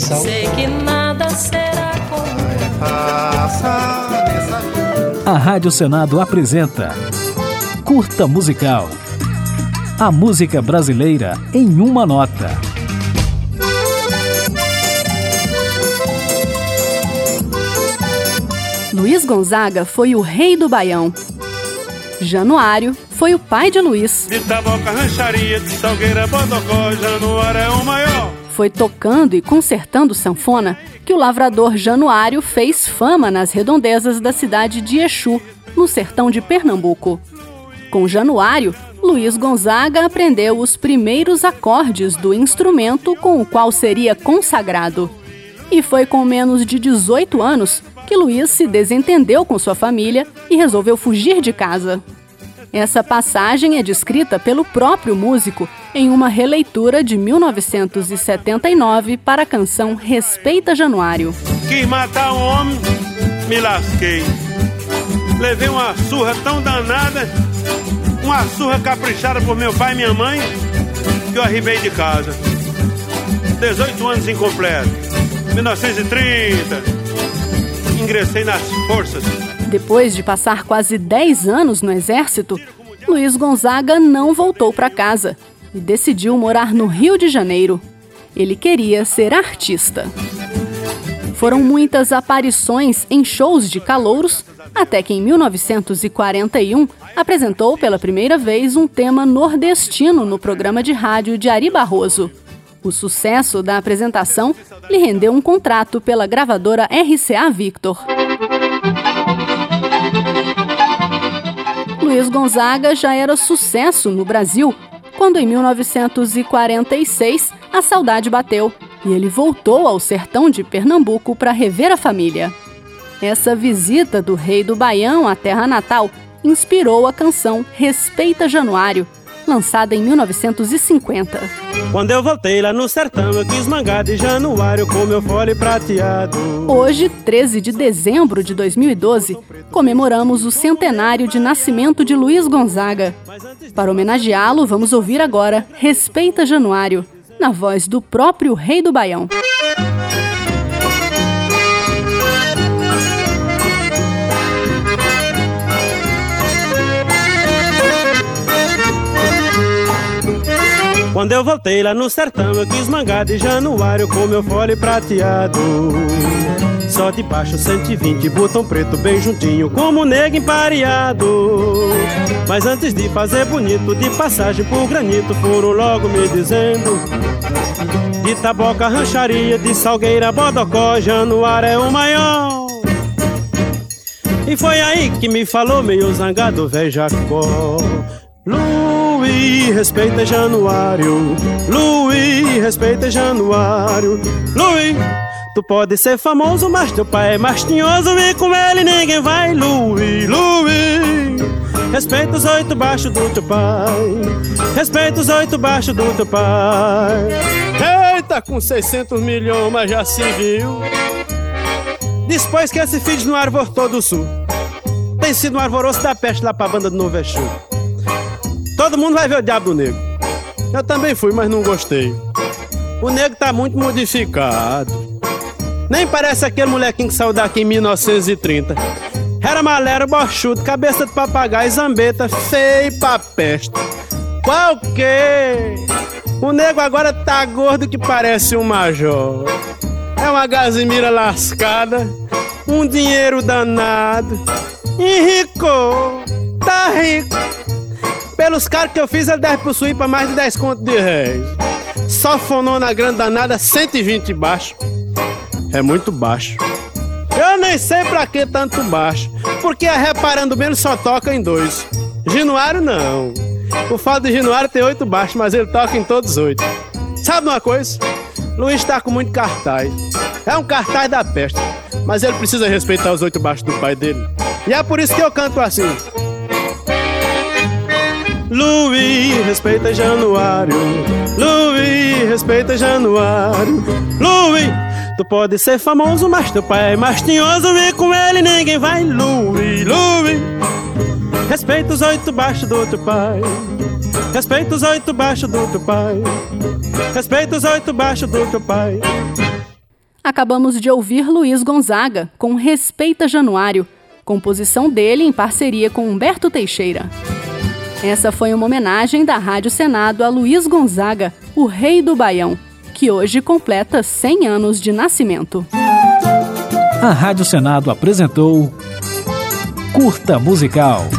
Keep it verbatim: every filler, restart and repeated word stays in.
coração. Sei que nada será como passa nessa vida. A Rádio Senado apresenta Curta Musical. A música brasileira em uma nota. Luiz Gonzaga foi o rei do baião. Januário foi o pai de Luiz. De Taboca, Rancharia, de Salgueira, Bodocó, Januário é o maior. Foi tocando e concertando sanfona que o lavrador Januário fez fama nas redondezas da cidade de Exu, no sertão de Pernambuco. Com Januário, Luiz Gonzaga aprendeu os primeiros acordes do instrumento com o qual seria consagrado. E foi com menos de dezoito anos que Luiz se desentendeu com sua família e resolveu fugir de casa. Essa passagem é descrita pelo próprio músico em uma releitura de mil novecentos e setenta e nove para a canção Respeita Januário. Quis matar um homem, me lasquei. Levei uma surra tão danada, uma surra caprichada por meu pai e minha mãe, que eu arribei de casa. dezoito anos incompleto. mil novecentos e trinta, ingressei nas forças. Depois de passar quase dez anos no exército, Luiz Gonzaga não voltou para casa e decidiu morar no Rio de Janeiro. Ele queria ser artista. Foram muitas aparições em shows de calouros, até que em mil novecentos e quarenta e um apresentou pela primeira vez um tema nordestino no programa de rádio de Ari Barroso. O sucesso da apresentação lhe rendeu um contrato pela gravadora R C A Victor. Luiz Gonzaga já era sucesso no Brasil quando, em mil novecentos e quarenta e seis, a saudade bateu e ele voltou ao sertão de Pernambuco para rever a família. Essa visita do rei do Baião à terra natal inspirou a canção Respeita Januário, lançada em mil novecentos e cinquenta. Quando eu voltei lá no sertão, eu quis mangar de Januário com meu fole prateado. Hoje, treze de dezembro de dois mil e doze, comemoramos o centenário de nascimento de Luiz Gonzaga. Para homenageá-lo, vamos ouvir agora Respeita Januário, na voz do próprio rei do Baião. Quando eu voltei lá no sertão, eu quis mangar de Januário com meu fole prateado. Só de baixo cento e vinte, botão preto bem juntinho, como negro empareado. Mas antes de fazer bonito, de passagem por granito, foram logo me dizendo: de Taboca, Rancharia, de Salgueira, Bodocó, Januário é o maior. E foi aí que me falou meio zangado, véi Jacó: Luiz, respeita Januário, Luiz, respeita Januário, Luiz, tu pode ser famoso, mas teu pai é mais tinhoso e com ele ninguém vai. Luiz, Luiz, respeita os oito baixos do teu pai, respeita os oito baixos do teu pai. Eita, com seiscentos milhões, mas já se viu. Depois que esse filho de Januário voltou do sul, tem sido um alvoroço da peste lá pra banda do Novo Exu. Todo mundo vai ver o Diabo do Negro. Eu também fui, mas não gostei. O negro tá muito modificado. Nem parece aquele molequinho que saiu daqui em mil novecentos e trinta. Era malero, bochudo, cabeça de papagaio, zambeta, feio pra peste. Qual que? O negro agora tá gordo que parece um major. É uma gazimira lascada, um dinheiro danado. Enricou, tá rico. Pelos caras que eu fiz, ele deve possuir pra mais de dez contos de réis. Só fonona grande danada, cento e vinte baixo. É muito baixo. Eu nem sei pra que tanto baixo, porque a Reparando Bem só toca em dois. Januário não. O fato de Januário ter oito baixos, mas ele toca em todos oito. Sabe uma coisa? Luiz tá com muito cartaz. É um cartaz da peste, mas ele precisa respeitar os oito baixos do pai dele. E é por isso que eu canto assim: Luiz, respeita Januário, Luiz, respeita Januário, Luiz, tu pode ser famoso, mas teu pai é mais tinhoso e com ele ninguém vai. Luiz, Luiz, respeita os oito baixos do teu pai, respeita os oito baixos do teu pai, respeita os oito baixos do teu pai. Acabamos de ouvir Luiz Gonzaga, com Respeita Januário, composição dele em parceria com Humberto Teixeira. Essa foi uma homenagem da Rádio Senado a Luiz Gonzaga, o rei do Baião, que hoje completa cem anos de nascimento. A Rádio Senado apresentou Curta Musical.